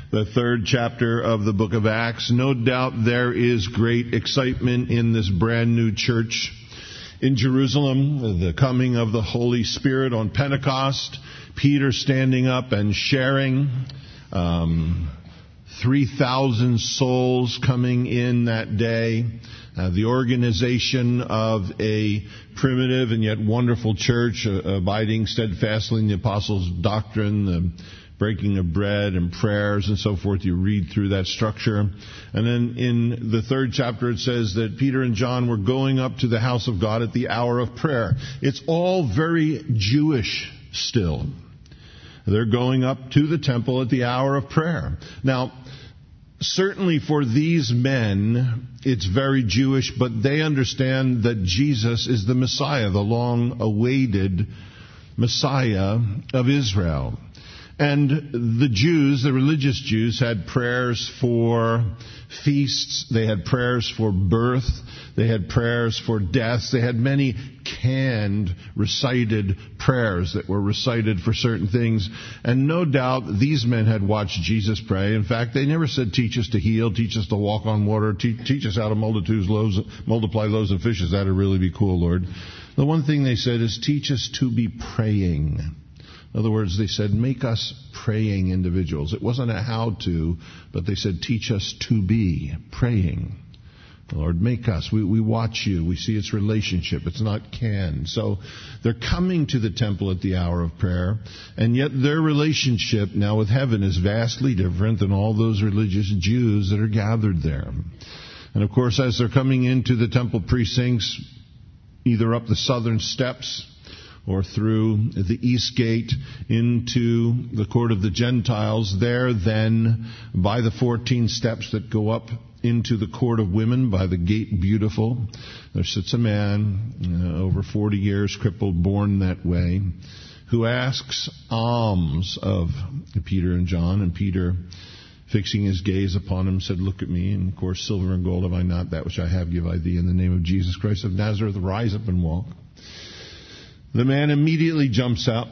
the third chapter of the book of Acts. No doubt there is great excitement in this brand new church in Jerusalem, the coming of the Holy Spirit on Pentecost, Peter standing up and sharing, 3,000 souls coming in that day, the organization of a primitive and yet wonderful church, abiding steadfastly in the apostles' doctrine, the breaking of bread and prayers and so forth. You read through that structure. And then in the third chapter it says that Peter and John were going up to the house of God at the hour of prayer. It's all very Jewish still. They're going up to the temple at the hour of prayer. Now, certainly for these men, it's very Jewish, but they understand that Jesus is the Messiah, the long-awaited Messiah of Israel. And the Jews, the religious Jews, had prayers for feasts. They had prayers for birth. They had prayers for deaths. They had many canned, recited prayers that were recited for certain things. And no doubt these men had watched Jesus pray. In fact, they never said, teach us to heal, teach us to walk on water, teach us how to multiply loaves and fishes. That would really be cool, Lord. The one thing they said is, teach us to be praying. In other words, they said, make us praying individuals. It wasn't a how to, but they said, teach us to be praying. Lord, make us. We watch you. We see its relationship. It's not canned. So they're coming to the temple at the hour of prayer, and yet their relationship now with heaven is vastly different than all those religious Jews that are gathered there. And of course, as they're coming into the temple precincts, either up the southern steps or through the east gate into the court of the Gentiles, there then by the 14 steps that go up into the court of women by the gate beautiful, there sits a man over 40 years, crippled, born that way, who asks alms of Peter and John. And Peter, fixing his gaze upon him, said, look at me. And of course, silver and gold have I not, that which I have give I thee. In the name of Jesus Christ of Nazareth, rise up and walk. The man immediately jumps up,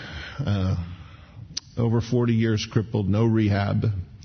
over 40 years crippled, no rehab,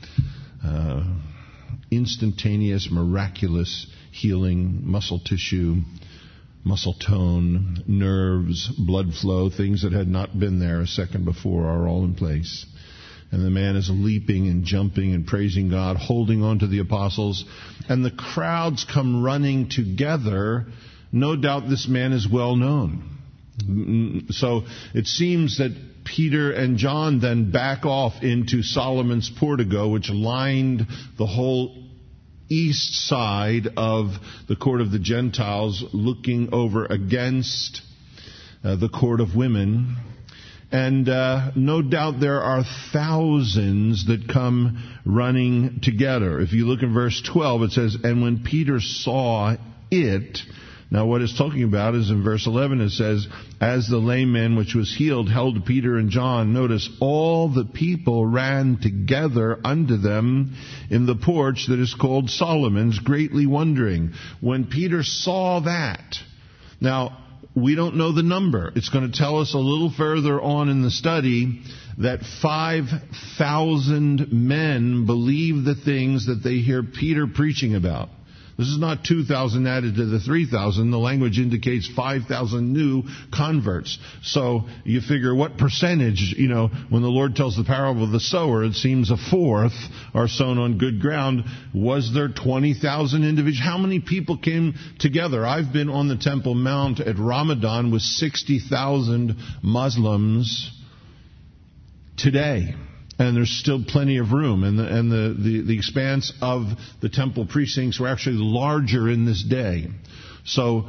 instantaneous, miraculous healing, muscle tissue, muscle tone, nerves, blood flow, things that had not been there a second before are all in place. And the man is leaping and jumping and praising God, holding on to the apostles, and the crowds come running together. No doubt this man is well known. So it seems that Peter and John then back off into Solomon's portico, which lined the whole east side of the court of the Gentiles, looking over against the court of women. And no doubt there are thousands that come running together. If you look in verse 12, it says, and when Peter saw it. Now what it's talking about is in verse 11 it says, as the lame man which was healed held Peter and John, notice, all the people ran together unto them in the porch that is called Solomon's, greatly wondering. When Peter saw that, now we don't know the number. It's going to tell us a little further on in the study that 5,000 men believe the things that they hear Peter preaching about. This is not 2,000 added to the 3,000. The language indicates 5,000 new converts. So you figure what percentage, when the Lord tells the parable of the sower, it seems a fourth are sown on good ground. Was there 20,000 individuals? How many people came together? I've been on the Temple Mount at Ramadan with 60,000 Muslims today. And there's still plenty of room. And the expanse of the temple precincts were actually larger in this day. So,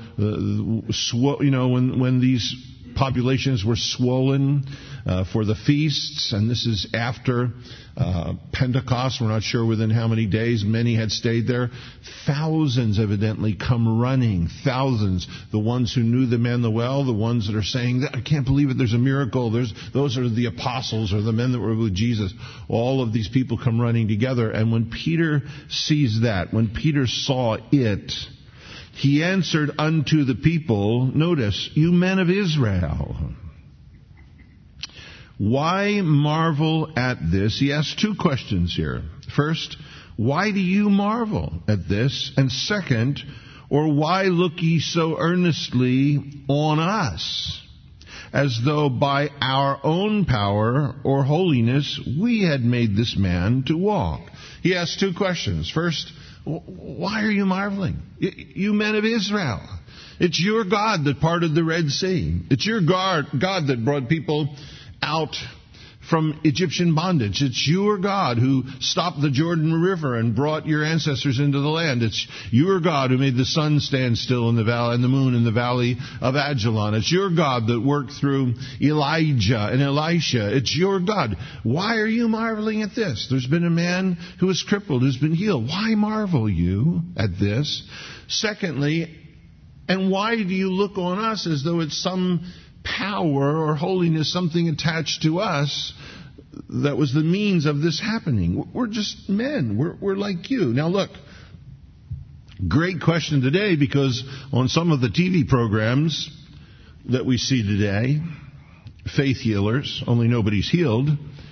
when these populations were swollen for the feasts, and this is after Pentecost, we're not sure within how many days, many had stayed there. Thousands evidently come running, thousands. The ones who knew the man well, the ones that are saying, I can't believe it, there's a miracle. Those are the apostles or the men that were with Jesus. All of these people come running together. And when Peter sees that, when Peter saw it, he answered unto the people, notice, you men of Israel, Why marvel at this? He asks two questions here. First, why do you marvel at this? And second, or why look ye so earnestly on us, as though by our own power or holiness we had made this man to walk? He asks two questions. First, why are you marveling? You men of Israel. It's your God that parted the Red Sea. It's your God that brought people out from Egyptian bondage. It's your God who stopped the Jordan River and brought your ancestors into the land. It's your God who made the sun stand still in the valley and the moon in the valley of Ajalon. It's your God that worked through Elijah and Elisha. It's your God. Why are you marveling at this? There's been a man who is crippled, who's been healed. Why marvel you at this? Secondly, and why do you look on us as though it's some power or holiness, something attached to us that was the means of this happening? We're just men. We're like you. Now look, great question today, because on some of the TV programs that we see today, faith healers, only nobody's healed,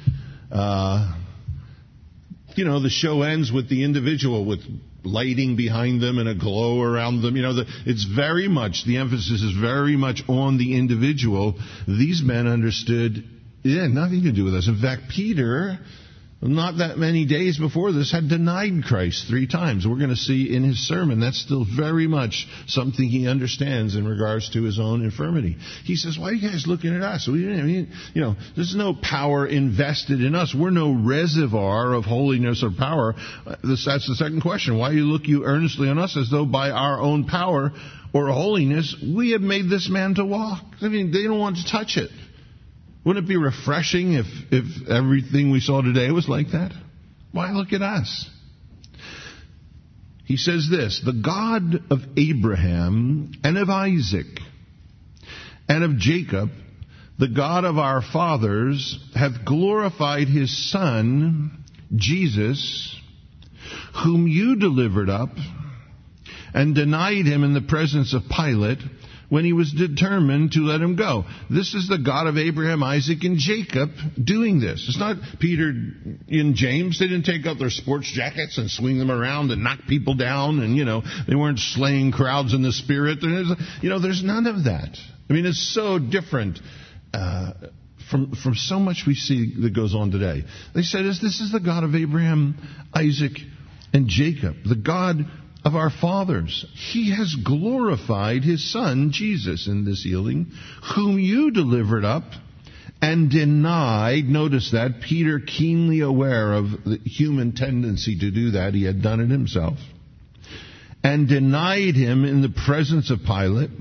the show ends with the individual with lighting behind them and a glow around them. It's very much, the emphasis is very much on the individual. These men understood, nothing to do with us. In fact, Peter, not that many days before this, had denied Christ 3 times. We're going to see in his sermon that's still very much something he understands in regards to his own infirmity. He says, why are you guys looking at us? There's no power invested in us. We're no reservoir of holiness or power. That's the second question. Why look you earnestly on us, as though by our own power or holiness we have made this man to walk? They don't want to touch it. Wouldn't it be refreshing if everything we saw today was like that? Why look at us? He says this, the God of Abraham and of Isaac and of Jacob, the God of our fathers, hath glorified his Son, Jesus, whom you delivered up and denied him in the presence of Pilate, when he was determined to let him go. This is the God of Abraham, Isaac, and Jacob doing this. It's not Peter and James. They didn't take out their sports jackets and swing them around and knock people down, and, they weren't slaying crowds in the spirit. There's none of that. It's so different from so much we see that goes on today. They said, this is the God of Abraham, Isaac, and Jacob, the God of our fathers. He has glorified his Son, Jesus, in this healing, whom you delivered up and denied. Notice that, Peter, keenly aware of the human tendency to do that, he had done it himself, and denied him in the presence of Pilate,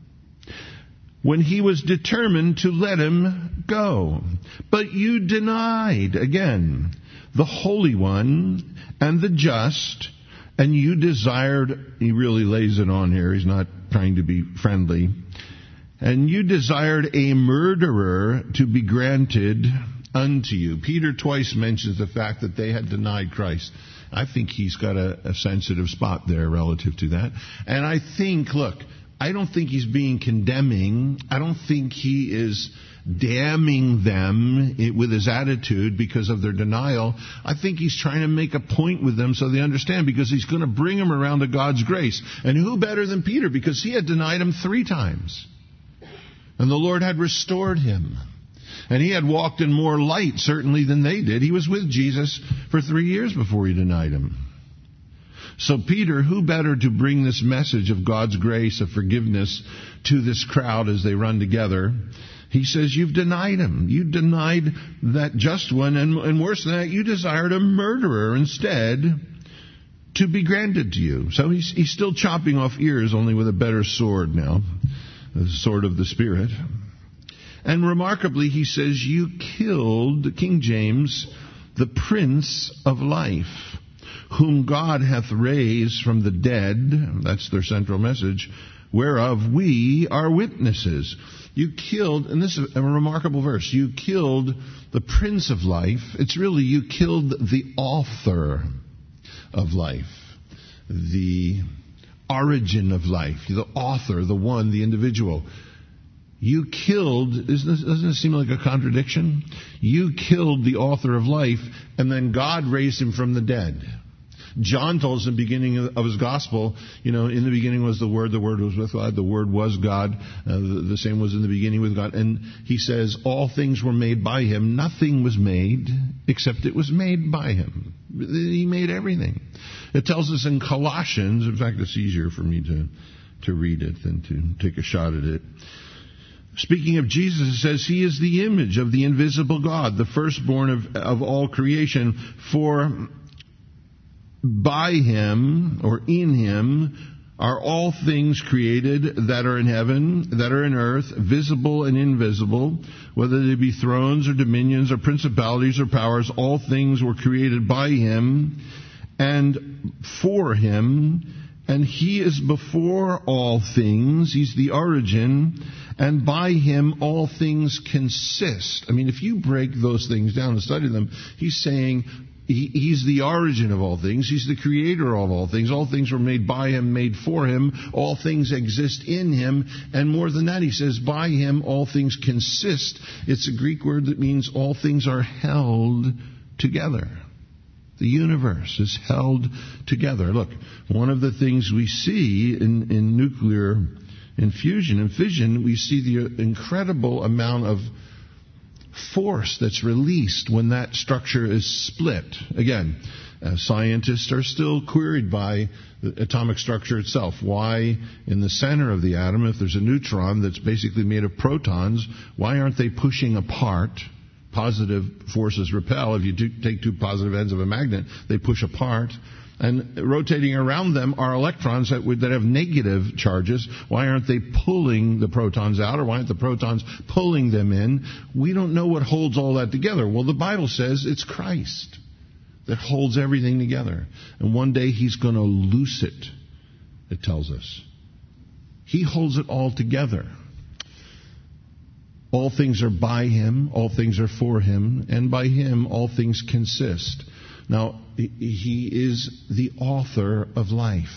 when he was determined to let him go. But you denied, again, the Holy One and the just, and you desired, he really lays it on here, he's not trying to be friendly, and you desired a murderer to be granted unto you. Peter twice mentions the fact that they had denied Christ. I think he's got a sensitive spot there relative to that. And I think, I don't think he's being condemning. I don't think he is damning them with his attitude because of their denial. I think he's trying to make a point with them so they understand, because he's going to bring them around to God's grace. And who better than Peter, because he had denied him 3 times. And the Lord had restored him. And he had walked in more light, certainly, than they did. He was with Jesus for 3 years before he denied him. So Peter, who better to bring this message of God's grace, of forgiveness, to this crowd as they run together? He says, you've denied him. You denied that just one, and worse than that, you desired a murderer instead to be granted to you. So he's still chopping off ears, only with a better sword now, the sword of the Spirit. And remarkably, he says, you killed, King James, the Prince of Life, whom God hath raised from the dead. That's their central message, whereof we are witnesses. You killed, and this is a remarkable verse, you killed the Prince of Life. It's really, you killed the author of life, the origin of life, the author, the one, the individual. You killed, doesn't it seem like a contradiction? You killed the author of life, and then God raised him from the dead. John told us in the beginning of his gospel, in the beginning was the Word was with God, the Word was God, the same was in the beginning with God. And he says, all things were made by him. Nothing was made except it was made by him. He made everything. It tells us in Colossians, in fact, it's easier for me to read it than to take a shot at it. Speaking of Jesus, it says, he is the image of the invisible God, the firstborn of all creation, for by him, or in him, are all things created that are in heaven, that are in earth, visible and invisible, whether they be thrones or dominions or principalities or powers. All things were created by him and for him, and he is before all things. He's the origin, and by him all things consist. I mean, if you break those things down and study them, he's saying he's the origin of all things. He's the creator of all things. All things were made by him, made for him. All things exist in him. And more than that, he says, by him all things consist. It's a Greek word that means all things are held together. The universe is held together. Look, one of the things we see in nuclear infusion and fission, we see the incredible amount of force that's released when that structure is split. Again, scientists are still queried by the atomic structure itself. Why in the center of the atom, if there's a neutron that's basically made of protons, why aren't they pushing apart? Positive forces repel. If you take two positive ends of a magnet, they push apart. And rotating around them are electrons that have negative charges. Why aren't they pulling the protons out, or why aren't the protons pulling them in? We don't know what holds all that together. Well, the Bible says it's Christ that holds everything together. And one day he's going to loose it, it tells us. He holds it all together. All things are by him, all things are for him, and by him all things consist. Now, he is the author of life.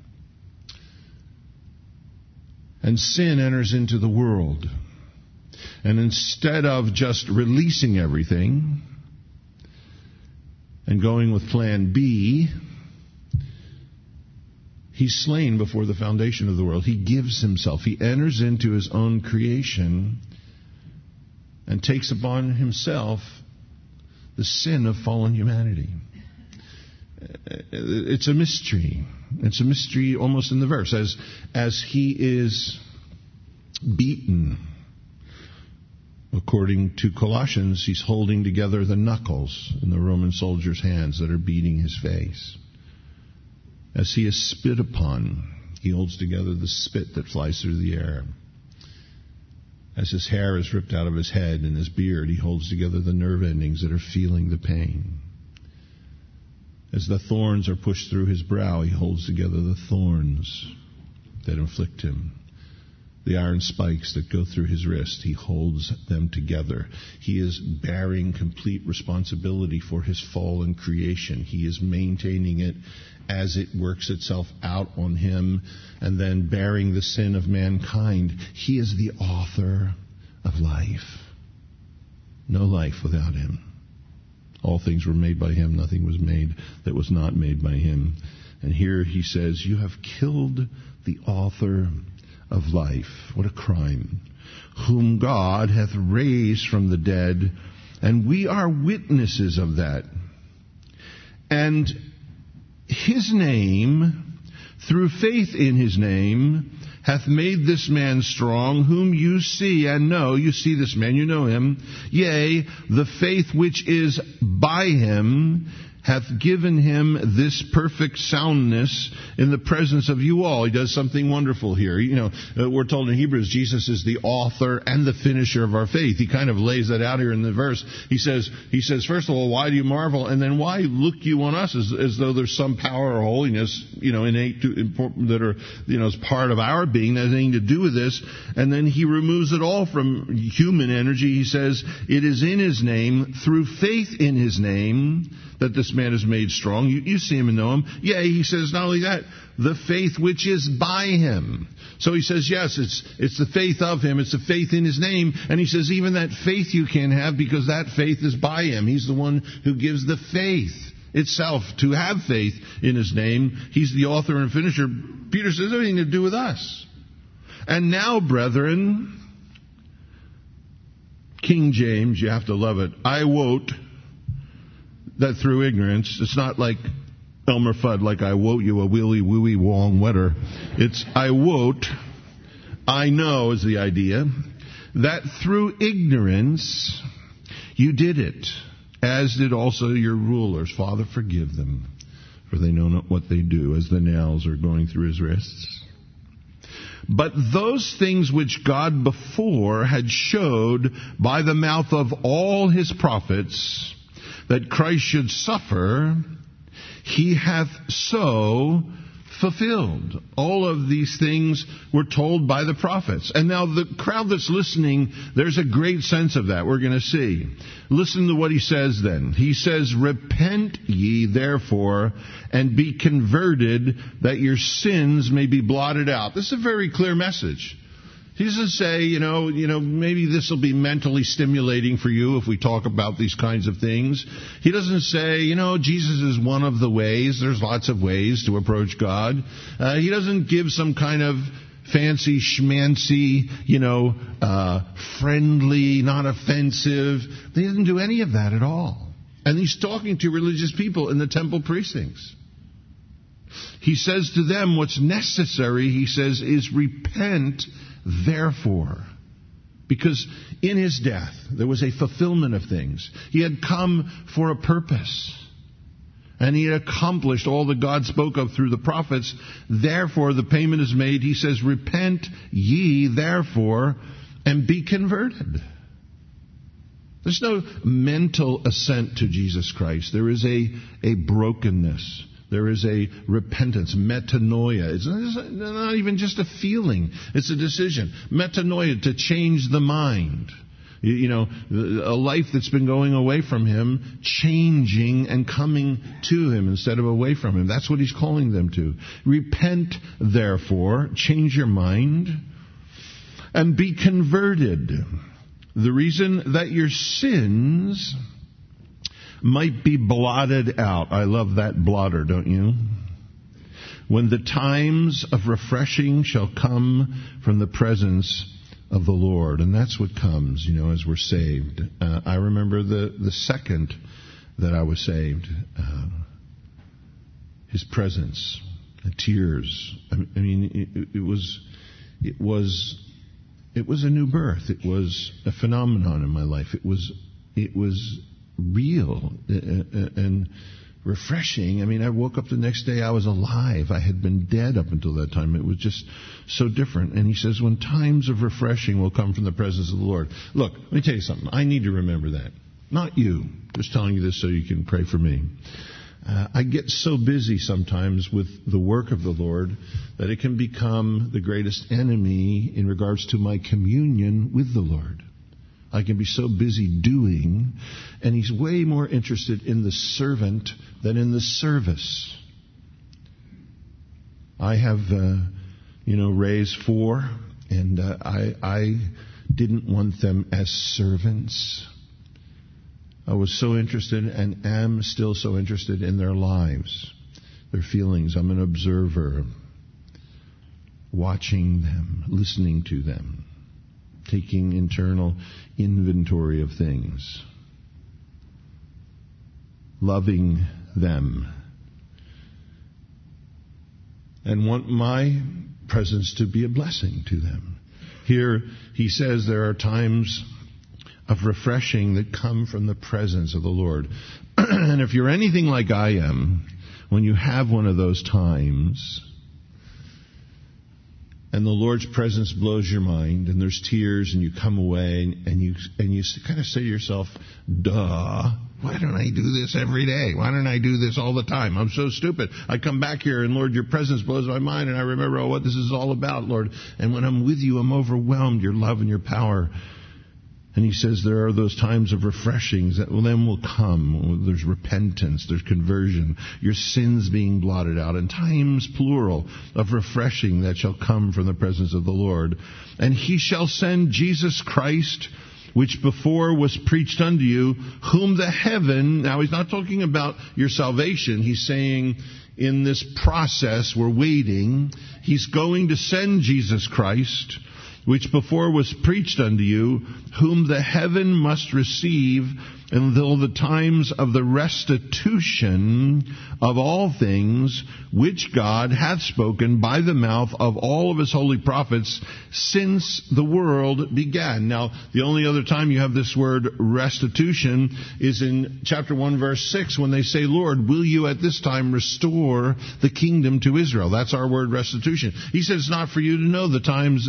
And sin enters into the world. And instead of just releasing everything and going with plan B, he's slain before the foundation of the world. He gives himself. He enters into his own creation and takes upon himself the sin of fallen humanity. It's a mystery. It's a mystery almost in the verse. As he is beaten, according to Colossians, he's holding together the knuckles in the Roman soldier's hands that are beating his face. As he is spit upon, he holds together the spit that flies through the air. As his hair is ripped out of his head and his beard, he holds together the nerve endings that are feeling the pain. As the thorns are pushed through his brow, he holds together the thorns that inflict him. The iron spikes that go through his wrist, he holds them together. He is bearing complete responsibility for his fallen creation. He is maintaining it as it works itself out on him, and then bearing the sin of mankind. He is the author of life. No life without him. All things were made by him. Nothing was made that was not made by him. And here he says, you have killed the author of life. What a crime. Whom God hath raised from the dead, and we are witnesses of that. And his name, through faith in his name, hath made this man strong, whom you see and know. You see this man, you know him. Yea, the faith which is by him hath given him this perfect soundness in the presence of you all. He does something wonderful here. We're told in Hebrews, Jesus is the author and the finisher of our faith. He kind of lays that out here in the verse. He says, first of all, why do you marvel? And then why look you on us as though there's some power or holiness, innate that are, as part of our being that has anything to do with this. And then he removes it all from human energy. He says, it is in his name, through faith in his name, that this man is made strong. You see him and know him. Yea, he says, not only that, the faith which is by him. So he says, yes, it's the faith of him. It's the faith in his name. And he says, even that faith you can't have because that faith is by him. He's the one who gives the faith itself to have faith in his name. He's the author and finisher. Peter says, everything to do with us. And now, brethren, King James, you have to love it. I wot that through ignorance, it's not like Elmer Fudd, like I wot you a willy wooey wong wetter. It's I wot, I know is the idea, that through ignorance you did it, as did also your rulers. Father, forgive them, for they know not what they do, as the nails are going through his wrists. But those things which God before had showed by the mouth of all his prophets, that Christ should suffer, he hath so fulfilled. All of these things were told by the prophets. And now the crowd that's listening, there's a great sense of that we're going to see. Listen to what he says then. He says, repent ye therefore, and be converted, that your sins may be blotted out. This is a very clear message. He doesn't say, maybe this will be mentally stimulating for you if we talk about these kinds of things. He doesn't say, Jesus is one of the ways. There's lots of ways to approach God. He doesn't give some kind of fancy schmancy, friendly, not offensive. He doesn't do any of that at all. And he's talking to religious people in the temple precincts. He says to them what's necessary, he says, is repent therefore. Because in his death, there was a fulfillment of things. He had come for a purpose. And he had accomplished all that God spoke of through the prophets. Therefore, the payment is made. He says, repent ye therefore, and be converted. There's no mental assent to Jesus Christ. There is a brokenness. There is a repentance, metanoia. It's not even just a feeling. It's a decision. Metanoia, to change the mind. A life that's been going away from him, changing and coming to him instead of away from him. That's what he's calling them to. Repent, therefore, change your mind, and be converted. The reason that your sins might be blotted out. I love that blotter, don't you? When the times of refreshing shall come from the presence of the Lord. And that's what comes, as we're saved. I remember the second that I was saved. His presence, the tears. It was a new birth. It was a phenomenon in my life. It was real and refreshing. I woke up the next day, I was alive. I had been dead up until that time. It was just so different. And he says, when times of refreshing will come from the presence of the Lord. Look, let me tell you something. I need to remember that. Not you. Just telling you this so you can pray for me. I get so busy sometimes with the work of the Lord that it can become the greatest enemy in regards to my communion with the Lord. I can be so busy doing, and he's way more interested in the servant than in the service. I have, raised 4, and I didn't want them as servants. I was so interested and am still so interested in their lives, their feelings. I'm an observer, watching them, listening to them, taking internal inventory of things, loving them, and want my presence to be a blessing to them. Here he says there are times of refreshing that come from the presence of the Lord. And if you're anything like I am, when you have one of those times, and the Lord's presence blows your mind, and there's tears, and you come away, and you kind of say to yourself, duh, why don't I do this every day? Why don't I do this all the time? I'm so stupid. I come back here, and Lord, your presence blows my mind, and I remember what this is all about, Lord. And when I'm with you, I'm overwhelmed, your love and your power. And he says there are those times of refreshings that then will come. There's repentance, there's conversion, your sins being blotted out, and times, plural, of refreshing that shall come from the presence of the Lord. And he shall send Jesus Christ, which before was preached unto you, whom the heaven... Now he's not talking about your salvation. He's saying in this process we're waiting. He's going to send Jesus Christ, which before was preached unto you, whom the heaven must receive until the times of the restitution of all things, which God hath spoken by the mouth of all of his holy prophets since the world began. Now, the only other time you have this word restitution is in chapter 1, verse 6, when they say, Lord, will you at this time restore the kingdom to Israel? That's our word restitution. He said it's not for you to know the times,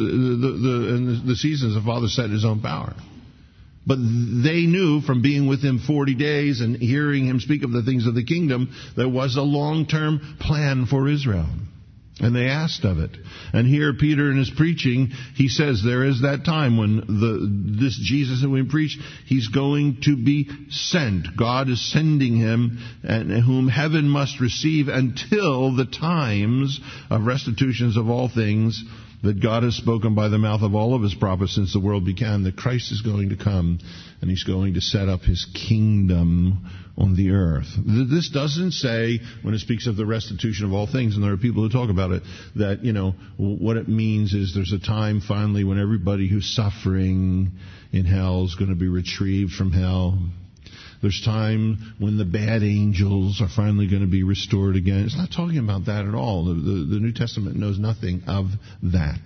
the seasons the Father set in his own power. But they knew from being with him 40 days and hearing him speak of the things of the kingdom, there was a long-term plan for Israel. And they asked of it. And here Peter in his preaching, he says there is that time when this Jesus that we preach, he's going to be sent. God is sending him, and whom heaven must receive until the times of restitutions of all things that God has spoken by the mouth of all of his prophets since the world began, that Christ is going to come and he's going to set up his kingdom on the earth. This doesn't say, when it speaks of the restitution of all things, and there are people who talk about it, that, what it means is there's a time finally when everybody who's suffering in hell is going to be retrieved from hell. There's time when the bad angels are finally going to be restored again. It's not talking about that at all. The New Testament knows nothing of that.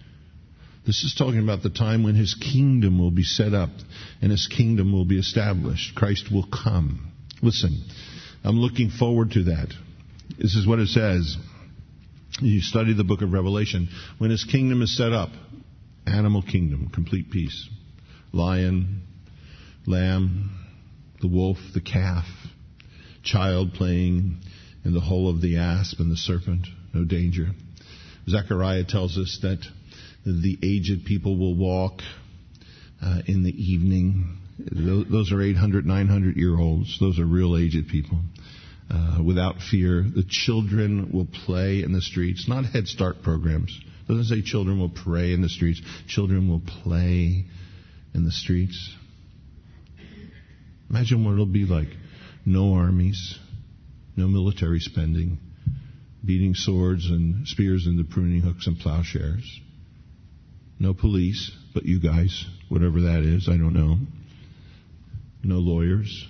This is talking about the time when his kingdom will be set up and his kingdom will be established. Christ will come. Listen, I'm looking forward to that. This is what it says. You study the book of Revelation. When his kingdom is set up, animal kingdom, complete peace. Lion, lamb, the wolf, the calf, child playing in the hole of the asp and the serpent, no danger. Zechariah tells us that the aged people will walk in the evening. Those are 800, 900-year-olds. Those are real aged people. Without fear. The children will play in the streets. Not Head Start programs. It doesn't say children will pray in the streets. Children will play in the streets. Imagine what it'll be like. No armies, no military spending, beating swords and spears into pruning hooks and plowshares. No police, but you guys, whatever that is, I don't know. No lawyers,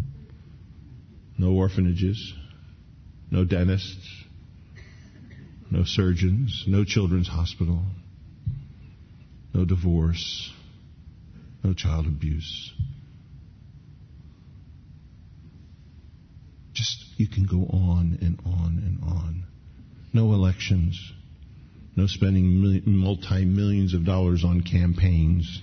no orphanages, no dentists, no surgeons, no children's hospital, no divorce, no child abuse. You can go on and on and on. No elections. No spending multi-millions of dollars on campaigns.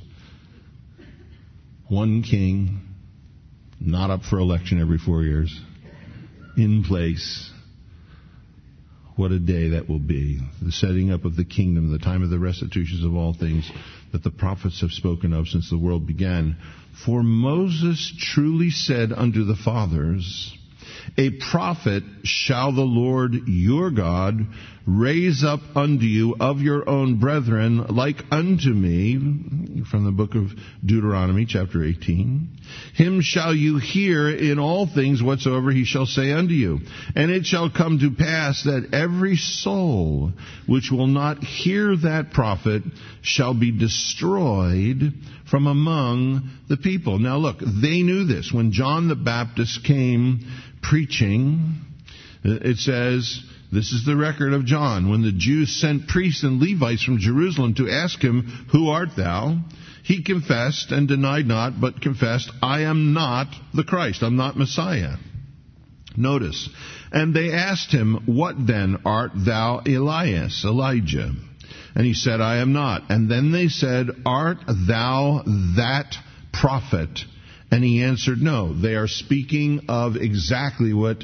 One king, not up for election every 4 years. In place. What a day that will be. The setting up of the kingdom, the time of the restitutions of all things that the prophets have spoken of since the world began. For Moses truly said unto the fathers, a prophet shall the Lord your God raise up unto you of your own brethren like unto me, from the book of Deuteronomy chapter 18. Him shall you hear in all things whatsoever he shall say unto you. And it shall come to pass that every soul which will not hear that prophet shall be destroyed from among the people. Now look, they knew this. When John the Baptist came preaching, it says, this is the record of John. When the Jews sent priests and Levites from Jerusalem to ask him, who art thou? He confessed and denied not, but confessed, I am not the Christ. I'm not Messiah. Notice. And they asked him, what then art thou, Elijah? And he said, I am not. And then they said, art thou that prophet? And he answered, no. They are speaking of exactly what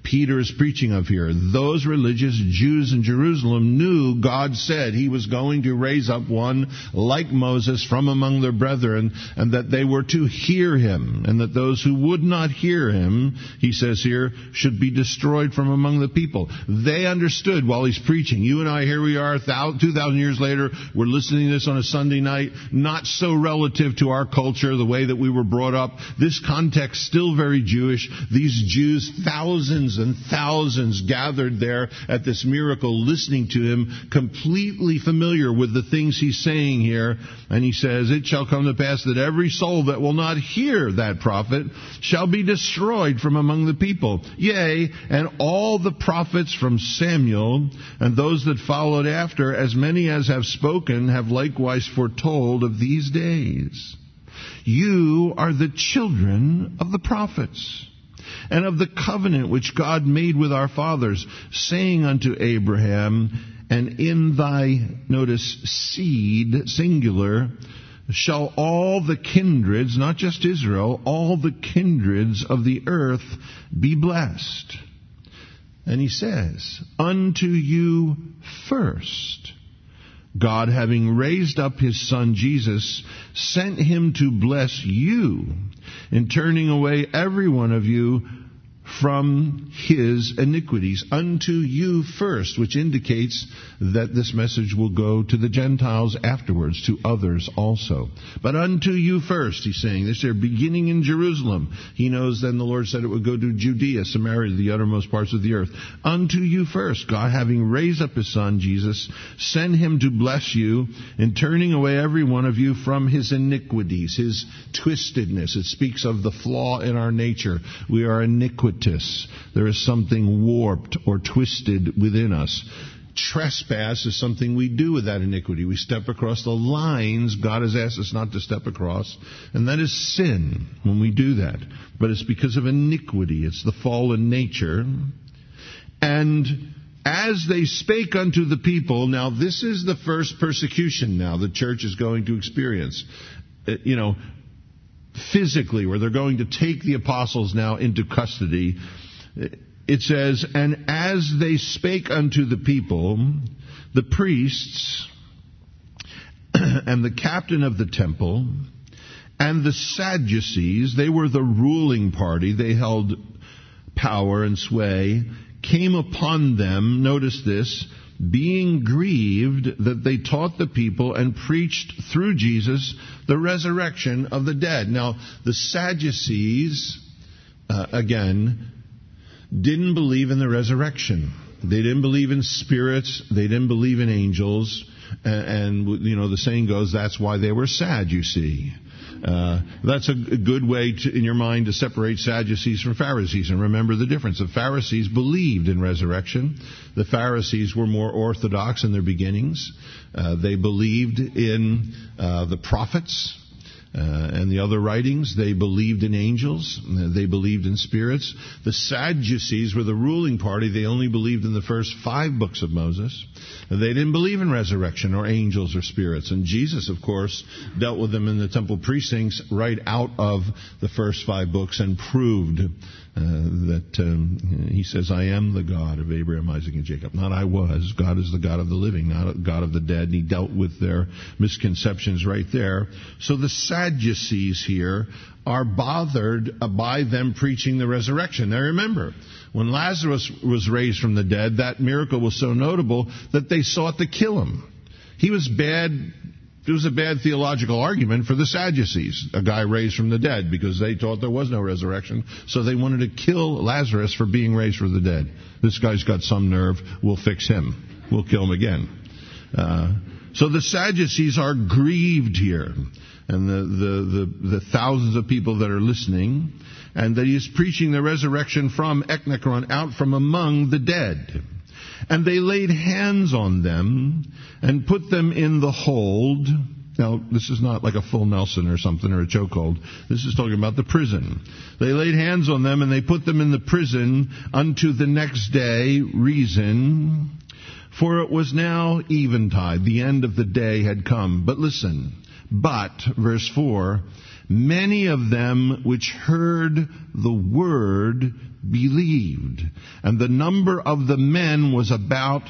Peter is preaching of here. Those religious Jews in Jerusalem knew God said he was going to raise up one like Moses from among their brethren, and that they were to hear him, and that those who would not hear him, he says here, should be destroyed from among the people. They understood while he's preaching. You and I, here we are, 2,000 years later, we're listening to this on a Sunday night, not so relative to our culture, the way that we were brought up. This context still very Jewish. These Jews, thousands and thousands gathered there at this miracle, listening to him, completely familiar with the things he's saying here. And he says, it shall come to pass that every soul that will not hear that prophet shall be destroyed from among the people. Yea, and all the prophets from Samuel and those that followed after, as many as have spoken, have likewise foretold of these days. You are the children of the prophets, and of the covenant which God made with our fathers, saying unto Abraham, and in thy, notice, seed, singular, shall all the kindreds, not just Israel, all the kindreds of the earth be blessed. And he says, unto you first, God, having raised up his Son Jesus, sent him to bless you in turning away every one of you from his iniquities. Unto you first, which indicates that this message will go to the Gentiles afterwards, to others also. But unto you first, he's saying this here, beginning in Jerusalem. He knows then the Lord said it would go to Judea, Samaria, the uttermost parts of the earth. Unto you first, God, having raised up his Son, Jesus, send him to bless you in turning away every one of you from his iniquities, his twistedness. It speaks of the flaw in our nature. We are iniquitous. There is something warped or twisted within us. Trespass is something we do with that iniquity. We step across the lines God has asked us not to step across, and that is sin when we do that. But it's because of iniquity. It's the fallen nature. And as they spake unto the people, now this is the first persecution now the church is going to experience. Physically, where they're going to take the apostles now into custody. It says, and as they spake unto the people, the priests and the captain of the temple and the Sadducees, they were the ruling party, they held power and sway, came upon them, notice this, being grieved that they taught the people and preached through Jesus the resurrection of the dead. Now, the Sadducees, again, didn't believe in the resurrection. They didn't believe in spirits. They didn't believe in angels. And the saying goes, that's why they were sad, you see. That's a good way in your mind to separate Sadducees from Pharisees. And remember the difference. The Pharisees believed in resurrection. The Pharisees were more orthodox in their beginnings. They believed in the prophets and the other writings. They believed in angels. They believed in spirits. The Sadducees were the ruling party. They only believed in the first 5 books of Moses. They didn't believe in resurrection or angels or spirits. And Jesus, of course, dealt with them in the temple precincts right out of the first 5 books and proved that he says, I am the God of Abraham, Isaac, and Jacob. Not I was. God is the God of the living, not a God of the dead. And he dealt with their misconceptions right there. So the Sadducees here are bothered by them preaching the resurrection. Now remember, when Lazarus was raised from the dead, that miracle was so notable that they sought to kill him. He was bad. It was a bad theological argument for the Sadducees, a guy raised from the dead, because they taught there was no resurrection. So they wanted to kill Lazarus for being raised from the dead. This guy's got some nerve. We'll fix him. We'll kill him again. So the Sadducees are grieved here. And the thousands of people that are listening, and that he is preaching the resurrection from Eknekron, out from among the dead. And they laid hands on them and put them in the hold. Now, this is not like a full Nelson or something or a chokehold. This is talking about the prison. They laid hands on them and they put them in the prison unto the next day. Reason, for it was now eventide. The end of the day had come. But listen, verse 4, many of them which heard the word believed. And the number of the men was about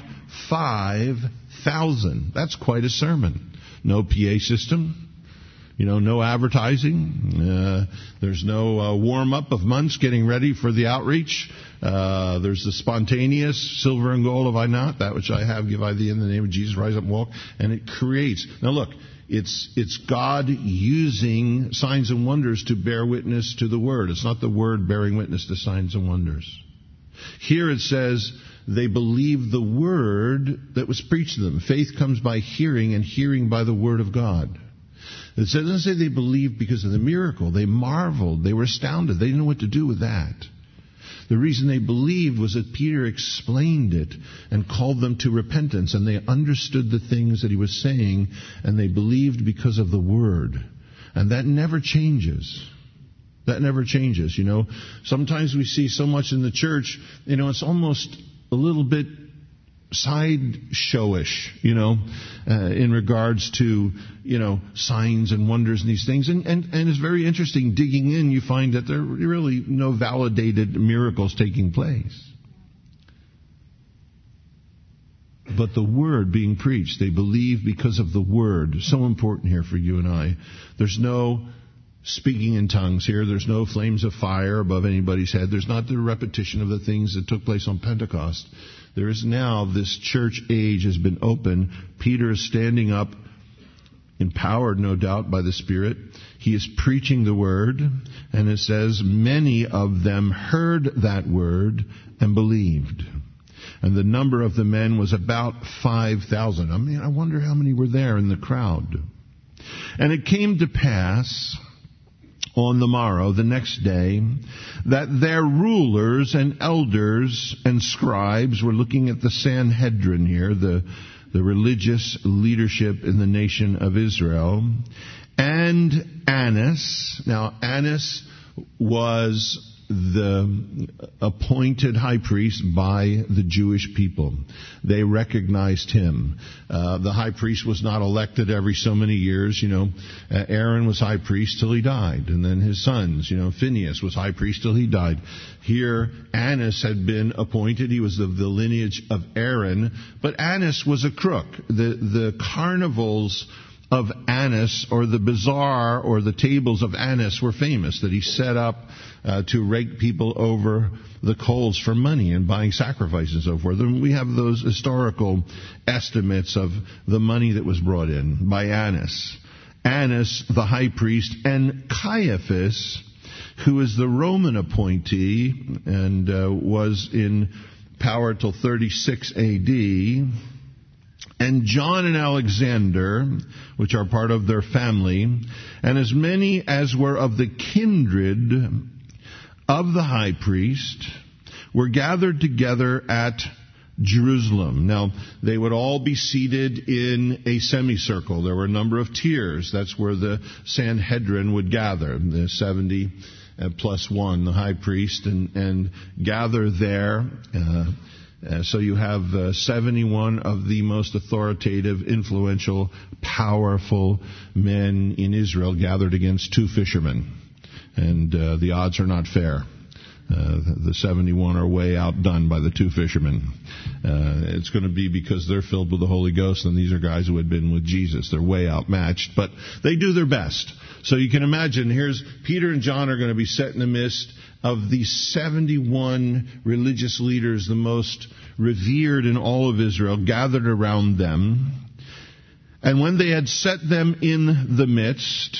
5,000. That's quite a sermon. No PA system. No advertising. There's no warm-up of months getting ready for the outreach. There's the spontaneous, silver and gold have I not, that which I have give I thee in the name of Jesus, rise up and walk. And it creates. Now look, it's God using signs and wonders to bear witness to the Word. It's not the Word bearing witness to signs and wonders. Here it says they believed the Word that was preached to them. Faith comes by hearing, and hearing by the Word of God. It doesn't say they believed because of the miracle. They marveled. They were astounded. They didn't know what to do with that. The reason they believed was that Peter explained it and called them to repentance, and they understood the things that he was saying, and they believed because of the Word. And that never changes. That never changes. Sometimes we see so much in the church, it's almost a little bit sideshowish, in regards to, signs and wonders and these things. And it's very interesting digging in, you find that there are really no validated miracles taking place. But the Word being preached, they believe because of the Word. So important here for you and I. There's no speaking in tongues here. There's no flames of fire above anybody's head. There's not the repetition of the things that took place on Pentecost. There is now, this church age has been open. Peter is standing up, empowered no doubt by the Spirit. He is preaching the Word, and it says, many of them heard that Word and believed. And the number of the men was about 5,000. I wonder how many were there in the crowd. And it came to pass on the morrow, the next day, that their rulers and elders and scribes were looking at the Sanhedrin here, the religious leadership in the nation of Israel, and Annas. Now, Annas was the appointed high priest by the Jewish people. They recognized him. The high priest was not elected every so many years. Aaron was high priest till he died. And then his sons, Phinehas was high priest till he died. Here, Annas had been appointed. He was of the lineage of Aaron. But Annas was a crook. The carnivals of Annas, or the bazaar, or the tables of Annas were famous, that he set up to rake people over the coals for money and buying sacrifices and so forth. And we have those historical estimates of the money that was brought in by Annas. Annas, the high priest, and Caiaphas, who is the Roman appointee and was in power till 36 A.D., and John and Alexander, which are part of their family, and as many as were of the kindred of the high priest, were gathered together at Jerusalem. Now, they would all be seated in a semicircle. There were a number of tiers. That's where the Sanhedrin would gather, the 70 plus 1, the high priest, and gather there. So you have 71 of the most authoritative, influential, powerful men in Israel gathered against 2 fishermen. And the odds are not fair. The 71 are way outdone by the 2 fishermen. It's going to be because they're filled with the Holy Ghost, and these are guys who had been with Jesus. They're way outmatched, but they do their best. So you can imagine, here's Peter and John are going to be set in the midst of these 71 religious leaders, the most revered in all of Israel, gathered around them. And when they had set them in the midst,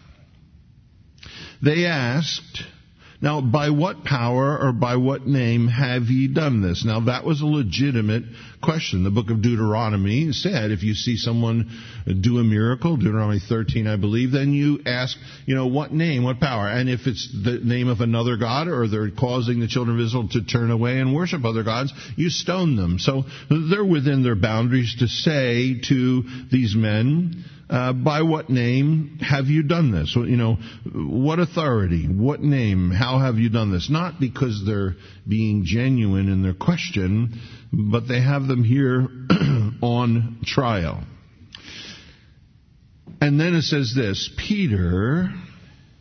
they asked, now, by what power or by what name have ye done this? Now, that was a legitimate question. The book of Deuteronomy said, if you see someone do a miracle, Deuteronomy 13, I believe, then you ask, what name, what power? And if it's the name of another god, or they're causing the children of Israel to turn away and worship other gods, you stone them. So they're within their boundaries to say to these men, by what name have you done this? What authority? What name? How have you done this? Not because they're being genuine in their question, but they have them here on trial. And then it says this, Peter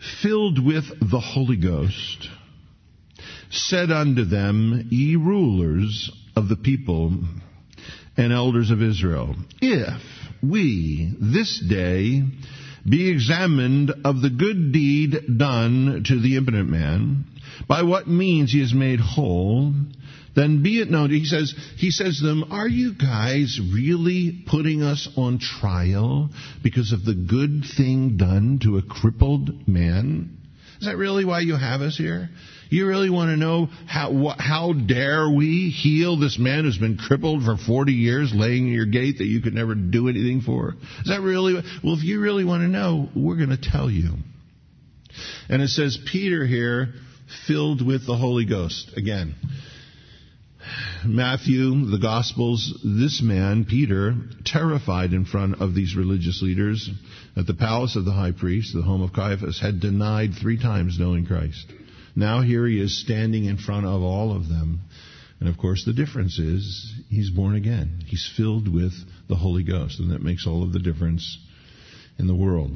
filled with the Holy Ghost, said unto them, Ye rulers of the people and elders of Israel, if we this day be examined of the good deed done to the impotent man, by what means he is made whole, then be it known, he says to them, are you guys really putting us on trial because of the good thing done to a crippled man? Is that really why you have us here? You really want to know how dare we heal this man who's been crippled for 40 years, laying in your gate that you could never do anything for? Is that really? Well, if you really want to know, we're going to tell you. And it says Peter here, filled with the Holy Ghost. Again, Matthew, the Gospels, this man, Peter, terrified in front of these religious leaders at the palace of the high priest, the home of Caiaphas, had denied 3 times knowing Christ. Now here he is standing in front of all of them. And of course the difference is he's born again. He's filled with the Holy Ghost. And that makes all of the difference in the world.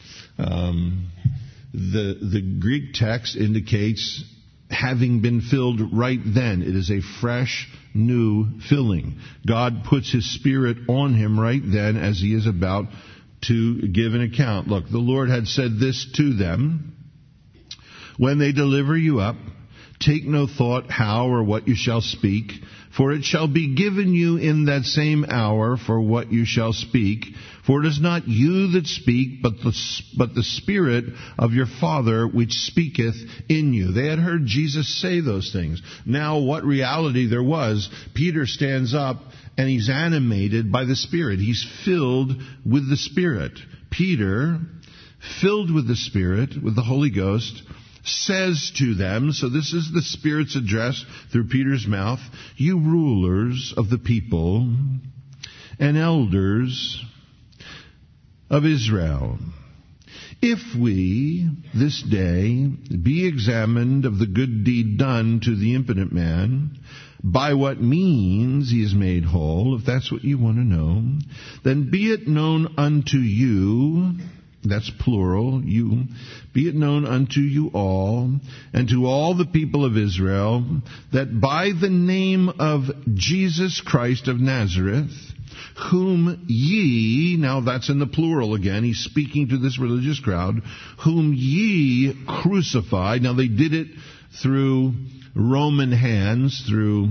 The Greek text indicates having been filled right then. It is a fresh, new filling. God puts His Spirit on him right then as he is about to give an account. Look, the Lord had said this to them. When they deliver you up, take no thought how or what you shall speak, for it shall be given you in that same hour for what you shall speak. For it is not you that speak, but the Spirit of your Father which speaketh in you. They had heard Jesus say those things. Now what reality there was, Peter stands up and he's animated by the Spirit. He's filled with the Spirit. Peter, filled with the Spirit, with the Holy Ghost, says to them, so this is the Spirit's address through Peter's mouth, you rulers of the people and elders of Israel, if we this day be examined of the good deed done to the impotent man, by what means he is made whole, if that's what you want to know, then be it known unto you, that's plural, you, be it known unto you all, and to all the people of Israel, that by the name of Jesus Christ of Nazareth, whom ye, now that's in the plural again, he's speaking to this religious crowd, whom ye crucified. Now they did it through Roman hands, through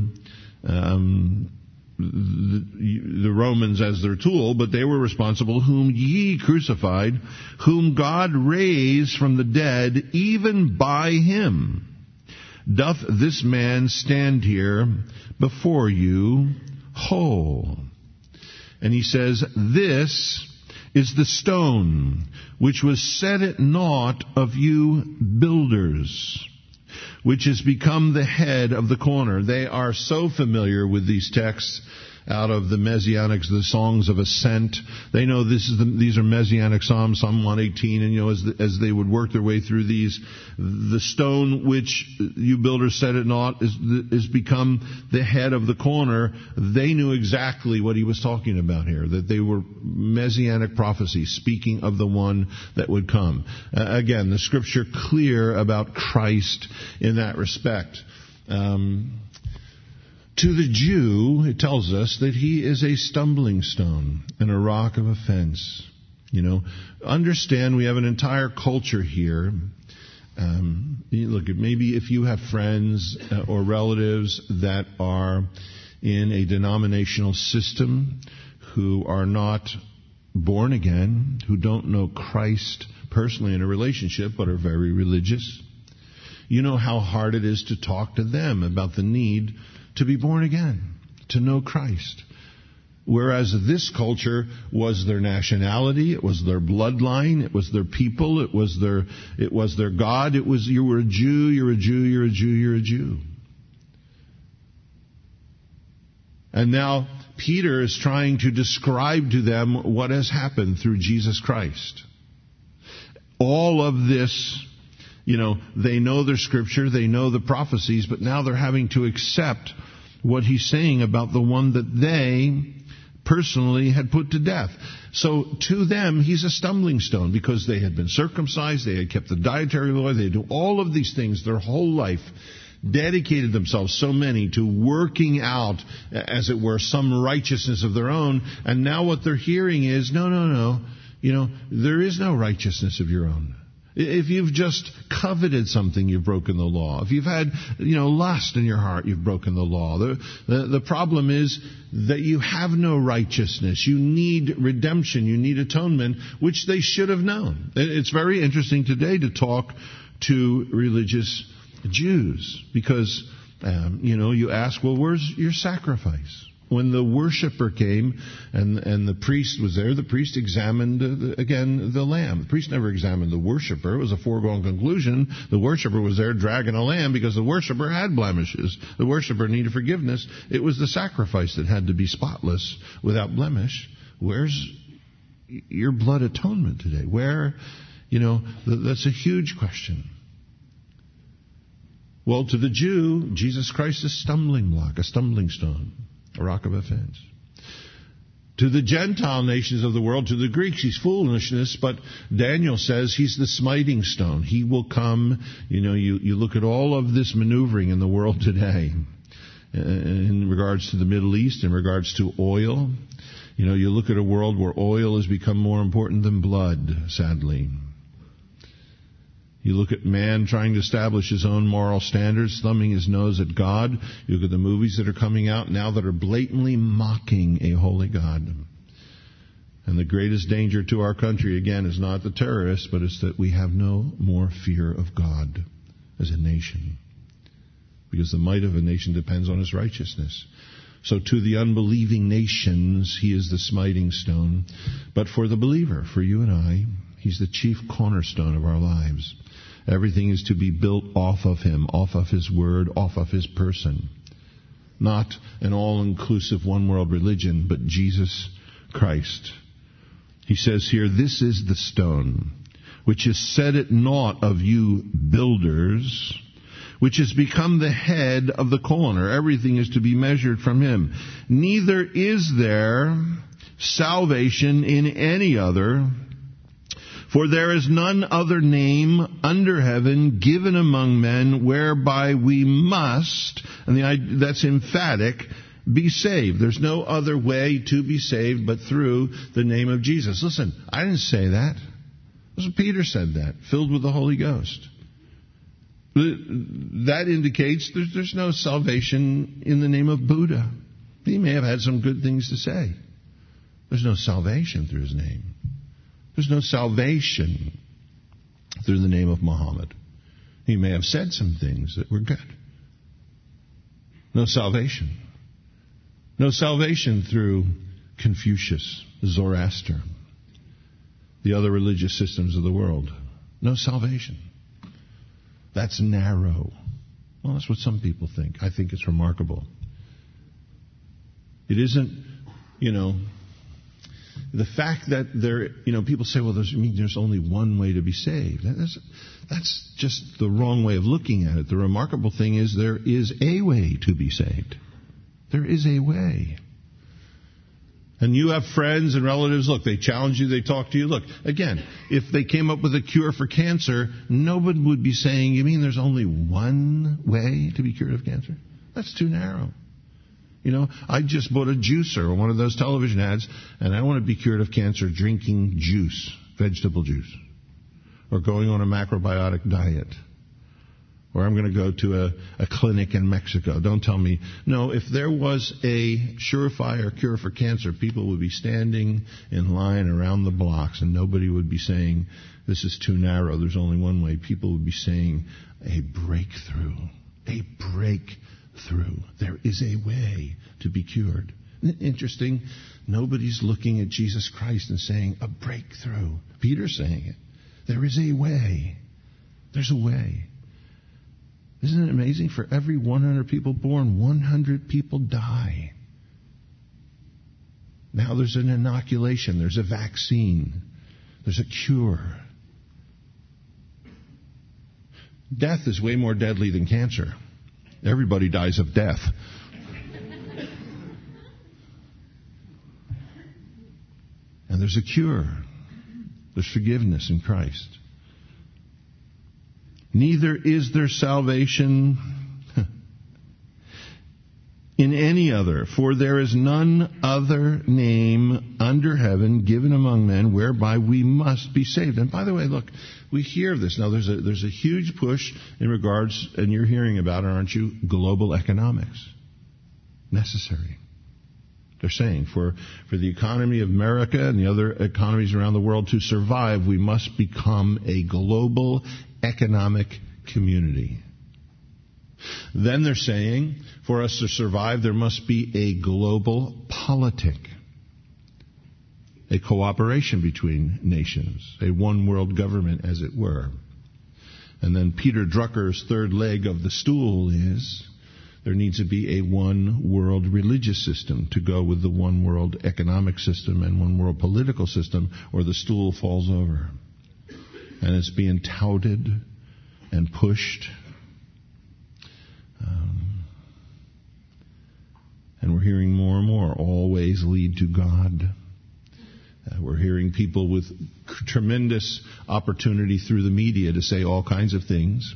the Romans as their tool, but they were responsible, whom ye crucified, whom God raised from the dead, even by him doth this man stand here before you whole. And he says, this is the stone which was set at naught of you builders, which has become the head of the corner. They are so familiar with these texts out of the Messianics, the songs of ascent. They know these are Messianic Psalms, Psalm 118, and as they would work their way through these, the stone which you builders set at naught is become the head of the corner. They knew exactly what he was talking about here, that they were Messianic prophecies speaking of the one that would come. Again, the Scripture clear about Christ in that respect. To the Jew, it tells us that he is a stumbling stone and a rock of offense. Understand we have an entire culture here. Look, maybe if you have friends or relatives that are in a denominational system who are not born again, who don't know Christ personally in a relationship but are very religious, you know how hard it is to talk to them about the need to be born again, to know Christ. Whereas this culture was their nationality, it was their bloodline, it was their people, it was their God, it was you were a Jew, you're a Jew, you're a Jew, you're a Jew. And now Peter is trying to describe to them what has happened through Jesus Christ. All of this, they know their Scripture, they know the prophecies, but now they're having to accept what he's saying about the one that they personally had put to death. So to them, he's a stumbling stone because they had been circumcised, they had kept the dietary law, they do all of these things their whole life, dedicated themselves, so many, to working out, as it were, some righteousness of their own. And now what they're hearing is, no, there is no righteousness of your own. If you've just coveted something, you've broken the law. If you've had, lust in your heart, you've broken the law. The problem is that you have no righteousness. You need redemption. You need atonement, which they should have known. It's very interesting today to talk to religious Jews because, you ask, well, where's your sacrifice? When the worshiper came and the priest was there, the priest examined, the lamb. The priest never examined the worshiper. It was a foregone conclusion. The worshiper was there dragging a lamb because the worshiper had blemishes. The worshiper needed forgiveness. It was the sacrifice that had to be spotless, without blemish. Where's your blood atonement today? Where, that's a huge question. Well, to the Jew, Jesus Christ is a stumbling block, a stumbling stone, a rock of offense. To the Gentile nations of the world, to the Greeks, he's foolishness, but Daniel says he's the smiting stone. He will come. You look at all of this maneuvering in the world today in regards to the Middle East, in regards to oil. You look at a world where oil has become more important than blood, sadly. You look at man trying to establish his own moral standards, thumbing his nose at God. You look at the movies that are coming out now that are blatantly mocking a holy God. And the greatest danger to our country, again, is not the terrorists, but it's that we have no more fear of God as a nation. Because the might of a nation depends on its righteousness. So to the unbelieving nations, he is the smiting stone. But for the believer, for you and I, he's the chief cornerstone of our lives. Everything is to be built off of him, off of his word, off of his person. Not an all-inclusive one-world religion, but Jesus Christ. He says here, this is the stone, which is set at naught of you builders, which has become the head of the corner. Everything is to be measured from him. Neither is there salvation in any other, for there is none other name under heaven given among men whereby we must, and that's emphatic, be saved. There's no other way to be saved but through the name of Jesus. Listen, I didn't say that. Peter said that, filled with the Holy Ghost. That indicates there's no salvation in the name of Buddha. He may have had some good things to say. There's no salvation through his name. There's no salvation through the name of Muhammad. He may have said some things that were good. No salvation. No salvation through Confucius, Zoroaster, the other religious systems of the world. No salvation. That's narrow. Well, that's what some people think. I think it's remarkable. It isn't, the fact that people say, well, there's only one way to be saved. That's just the wrong way of looking at it. The remarkable thing is there is a way to be saved. There is a way. And you have friends and relatives, look, they challenge you, they talk to you. Look, again, if they came up with a cure for cancer, nobody would be saying, you mean there's only one way to be cured of cancer? That's too narrow. I just bought a juicer, one of those television ads, and I want to be cured of cancer drinking juice, vegetable juice, or going on a macrobiotic diet, or I'm going to go to a clinic in Mexico. Don't tell me. No, if there was a surefire cure for cancer, people would be standing in line around the blocks, and nobody would be saying, this is too narrow, there's only one way. People would be saying, a breakthrough, a breakthrough. There is a way to be cured. Isn't it interesting? Nobody's looking at Jesus Christ and saying, a breakthrough. Peter's saying it. There is a way. There's a way. Isn't it amazing? For every 100 people born, 100 people die. Now there's an inoculation. There's a vaccine. There's a cure. Death is way more deadly than cancer. Everybody dies of death. And there's a cure. There's forgiveness in Christ. Neither is there salvation in any other, for there is none other name under heaven given among men whereby we must be saved. And by the way, look, we hear this. Now there's a huge push in regards, and you're hearing about it, aren't you? Global economics. Necessary. They're saying for the economy of America and the other economies around the world to survive, we must become a global economic community. Then they're saying, for us to survive, there must be a global politic, a cooperation between nations, a one world government, as it were. And then Peter Drucker's third leg of the stool is there needs to be a one world religious system to go with the one world economic system and one world political system, or the stool falls over. And it's being touted and pushed. And we're hearing more and more, all ways lead to God. We're hearing people with tremendous opportunity through the media to say all kinds of things.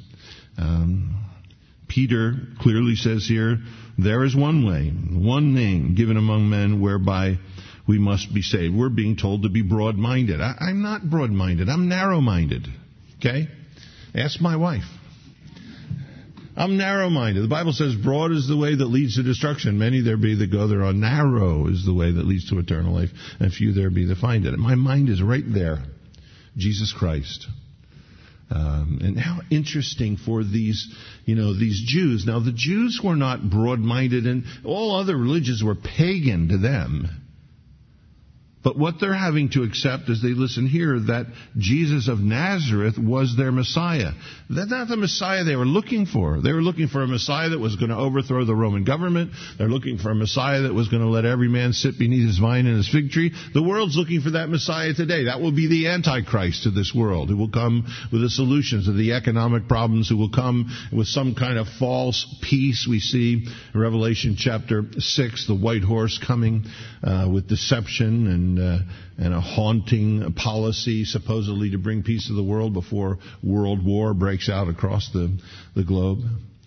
Peter clearly says here, there is one way, one name given among men whereby we must be saved. We're being told to be broad-minded. I'm not broad-minded. I'm narrow-minded. Okay? Ask my wife. I'm narrow-minded. The Bible says broad is the way that leads to destruction. Many there be that go thereon. Narrow is the way that leads to eternal life, and few there be that find it. My mind is right there. Jesus Christ. And how interesting for these Jews. Now, the Jews were not broad-minded, and all other religions were pagan to them. But what they're having to accept as they listen here, that Jesus of Nazareth was their Messiah. That's not the Messiah they were looking for. They were looking for a Messiah that was going to overthrow the Roman government. They're looking for a Messiah that was going to let every man sit beneath his vine and his fig tree. The world's looking for that Messiah today. That will be the Antichrist to this world, who will come with the solutions to the economic problems, who will come with some kind of false peace. We see in Revelation chapter 6, the white horse coming with deception and a haunting policy supposedly to bring peace to the world before world war breaks out across the globe.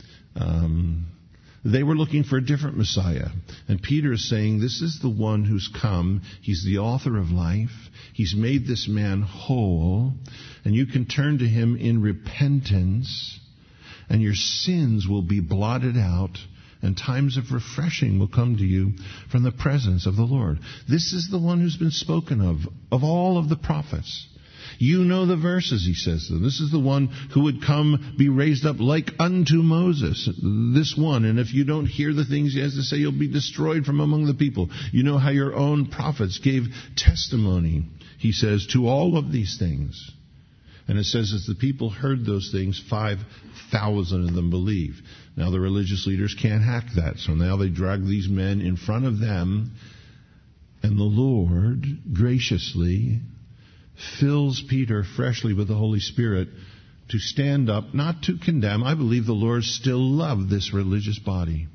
They were looking for a different Messiah. And Peter is saying, this is the one who's come. He's the author of life. He's made this man whole. And you can turn to him in repentance, and your sins will be blotted out, and times of refreshing will come to you from the presence of the Lord. This is the one who's been spoken of all of the prophets. You know the verses, he says. This is the one who would come, be raised up like unto Moses. This one. And if you don't hear the things he has to say, you'll be destroyed from among the people. You know how your own prophets gave testimony, he says, to all of these things. And it says, as the people heard those things, 5,000 of them believed. Now the religious leaders can't hack that. So now they drag these men in front of them. And the Lord graciously fills Peter freshly with the Holy Spirit to stand up, not to condemn. I believe the Lord still loved this religious body.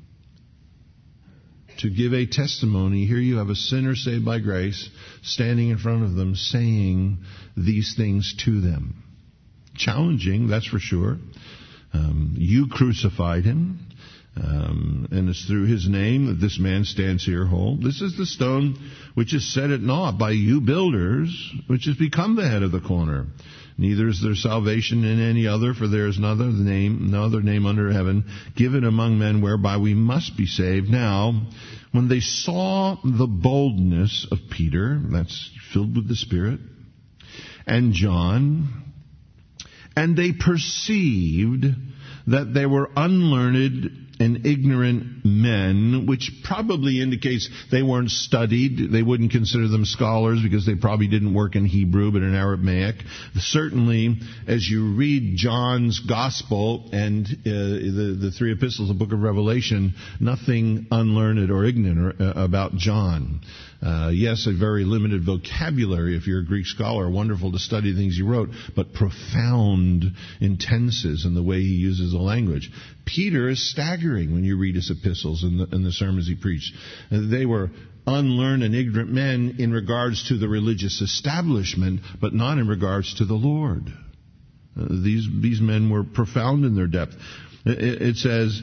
To give a testimony. Here you have a sinner saved by grace standing in front of them saying these things to them. Challenging, that's for sure. You crucified him, and it's through his name that this man stands here whole. This is the stone which is set at naught by you builders, which has become the head of the corner. Neither is there salvation in any other, for there is no other name under heaven given among men whereby we must be saved. Now, when they saw the boldness of Peter, that's filled with the Spirit, and John, and they perceived that they were unlearned and ignorant men, which probably indicates they weren't studied. They wouldn't consider them scholars because they probably didn't work in Hebrew but in Aramaic. Certainly, as you read John's Gospel and the three epistles, the book of Revelation, nothing unlearned or ignorant about John. Yes, a very limited vocabulary if you're a Greek scholar. Wonderful to study things he wrote, but profound in tenses and the way he uses the language. Peter is staggering when you read his epistles and the sermons he preached. They were unlearned and ignorant men in regards to the religious establishment, but not in regards to the Lord. These men were profound in their depth. It says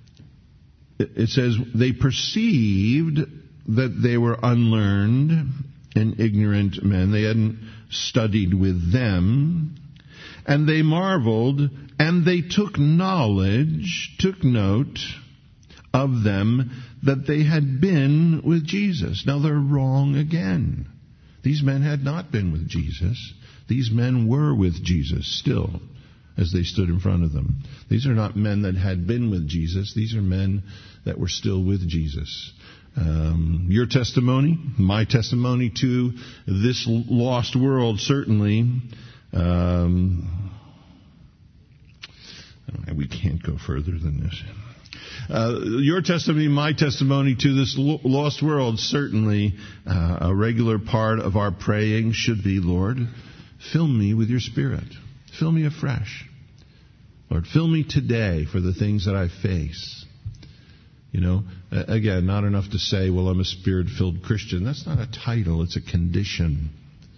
they perceived that they were unlearned and ignorant men. They hadn't studied with them. And they marveled, and they took note of them that they had been with Jesus. Now they're wrong again. These men had not been with Jesus. These men were with Jesus still as they stood in front of them. These are not men that had been with Jesus. These are men that were still with Jesus. Your testimony, my testimony to this lost world, certainly. We can't go further than this. Your testimony, my testimony to this lost world, certainly a regular part of our praying should be, Lord, fill me with your Spirit. Fill me afresh. Lord, fill me today for the things that I face. You know, again, not enough to say, well, I'm a Spirit-filled Christian. That's not a title, it's a condition.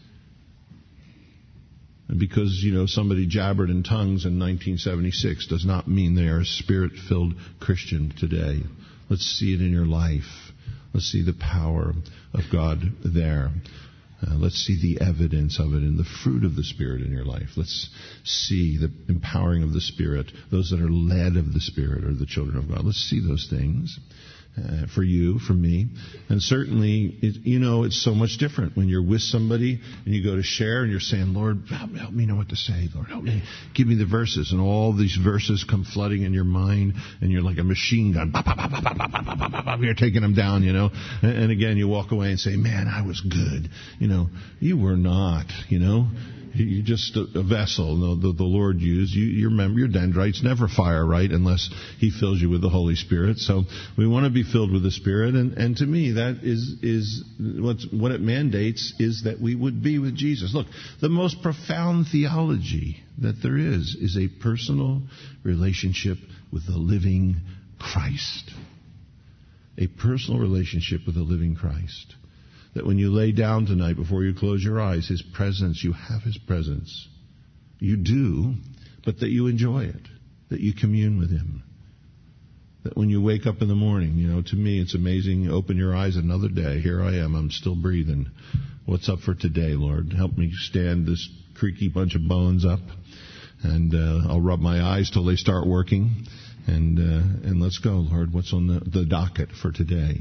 And because, somebody jabbered in tongues in 1976 does not mean they are a Spirit-filled Christian today. Let's see it in your life. Let's see the power of God there. Let's see the evidence of it in the fruit of the Spirit in your life. Let's see the empowering of the Spirit. Those that are led of the Spirit are the children of God. Let's see those things for you, for me. And certainly, it's so much different when you're with somebody and you go to share and you're saying, Lord, help me know what to say. Lord, help me. Give me the verses. And all these verses come flooding in your mind and you're like a machine gun. You're taking them down, And again, you walk away and say, man, I was good. You were not, You're just a vessel the Lord used. You remember, your dendrites never fire right unless He fills you with the Holy Spirit. So we want to be filled with the Spirit. And to me, that is what it mandates is that we would be with Jesus. Look, the most profound theology that there is a personal relationship with the living Christ. A personal relationship with the living Christ. That when you lay down tonight, before you close your eyes, His presence, you have His presence. You do, but that you enjoy it. That you commune with Him. That when you wake up in the morning, to me it's amazing. You open your eyes, another day. Here I am. I'm still breathing. What's up for today, Lord? Help me stand this creaky bunch of bones up. And I'll rub my eyes till they start working. And let's go, Lord. What's on the docket for today?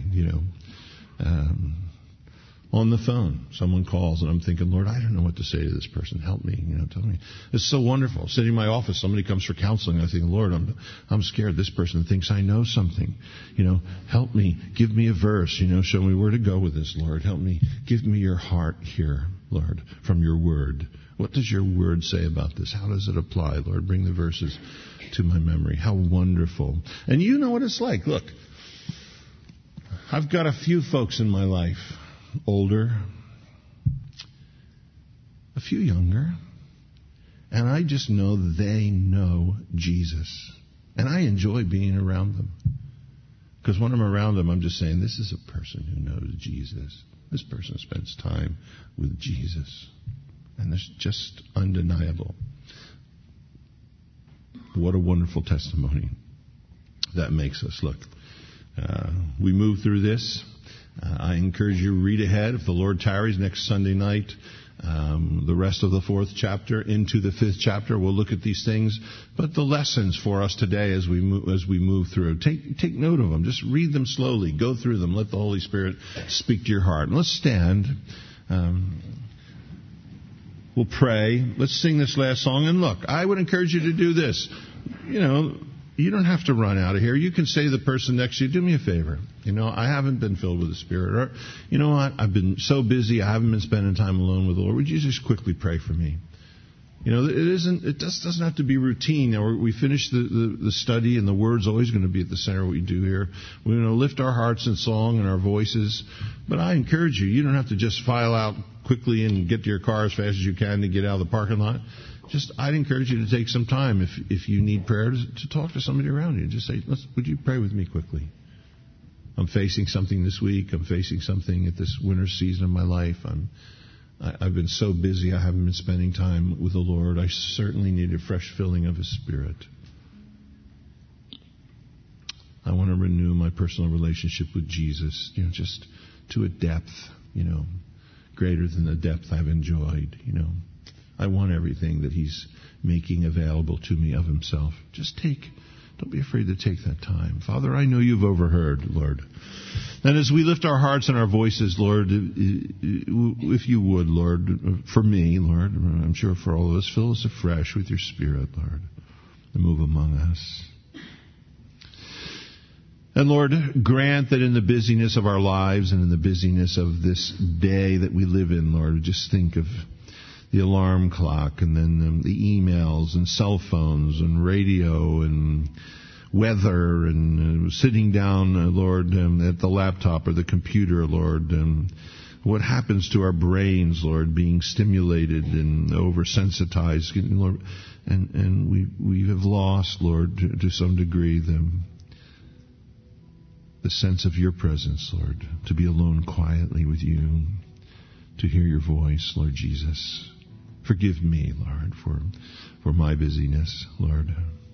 On the phone, someone calls, and I'm thinking, Lord, I don't know what to say to this person. Help me, tell me. It's so wonderful. Sitting in my office, somebody comes for counseling. I think, Lord, I'm scared. This person thinks I know something. Help me. Give me a verse. Show me where to go with this, Lord. Help me. Give me your heart here, Lord, from your word. What does your word say about this? How does it apply, Lord? Bring the verses to my memory. How wonderful. And you know what it's like. Look, I've got a few folks in my life. Older, a few younger, and I just know they know Jesus. And I enjoy being around them. Because when I'm around them, I'm just saying, this is a person who knows Jesus. This person spends time with Jesus. And it's just undeniable. What a wonderful testimony that makes us. Look, we move through this. I encourage you to read ahead. If the Lord tarries next Sunday night, the rest of the 4th chapter into the 5th chapter, we'll look at these things. But the lessons for us today as we move through, take note of them. Just read them slowly. Go through them. Let the Holy Spirit speak to your heart. And let's stand. We'll pray. Let's sing this last song. And look, I would encourage you to do this. You don't have to run out of here. You can say to the person next to you, do me a favor. I haven't been filled with the Spirit. Or, you know what? I've been so busy. I haven't been spending time alone with the Lord. Would you just quickly pray for me? It just doesn't have to be routine. We finish the study and the word's always going to be at the center of what we do here. We're going to lift our hearts in song and our voices. But I encourage you, you don't have to just file out quickly and get to your car as fast as you can to get out of the parking lot. I'd encourage you to take some time if you need prayer to talk to somebody around you. Just say, would you pray with me quickly? I'm facing something this week. I'm facing something at this winter season of my life. I've been so busy. I haven't been spending time with the Lord. I certainly need a fresh filling of His Spirit. I want to renew my personal relationship with Jesus, just to a depth, greater than the depth I've enjoyed, I want everything that He's making available to me of Himself. Don't be afraid to take that time. Father, I know You've overheard, Lord. And as we lift our hearts and our voices, Lord, if You would, Lord, for me, Lord, I'm sure for all of us, fill us afresh with Your Spirit, Lord, and move among us. And Lord, grant that in the busyness of our lives and in the busyness of this day that we live in, Lord, just think of the alarm clock and then the emails and cell phones and radio and weather and sitting down, Lord, at the laptop or the computer, Lord, what happens to our brains, Lord, being stimulated and oversensitized, Lord, and we have lost, Lord, to some degree the sense of Your presence, Lord, to be alone quietly with You, to hear Your voice, Lord Jesus. Forgive me, Lord, for my busyness, Lord.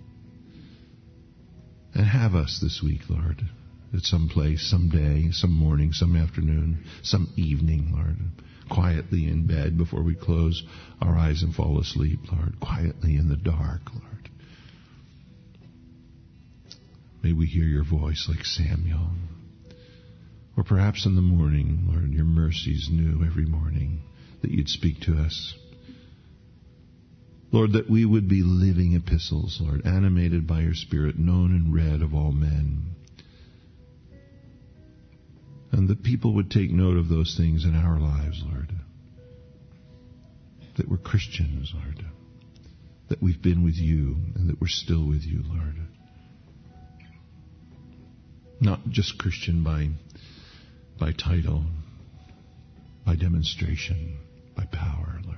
And have us this week, Lord, at some place, some day, some morning, some afternoon, some evening, Lord, quietly in bed before we close our eyes and fall asleep, Lord, quietly in the dark, Lord. May we hear Your voice like Samuel. Or perhaps in the morning, Lord, Your mercies new every morning, that You'd speak to us. Lord, that we would be living epistles, Lord, animated by Your Spirit, known and read of all men. And that people would take note of those things in our lives, Lord. That we're Christians, Lord. That we've been with You and that we're still with You, Lord. Not just Christian by title, by demonstration, by power, Lord.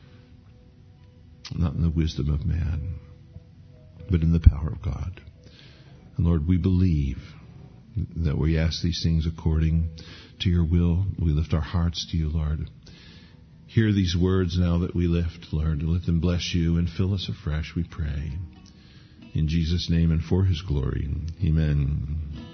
Not in the wisdom of man, but in the power of God. And Lord, we believe that we ask these things according to Your will. We lift our hearts to You, Lord. Hear these words now that we lift, Lord. Let them bless You and fill us afresh, we pray. In Jesus' name and for His glory. Amen.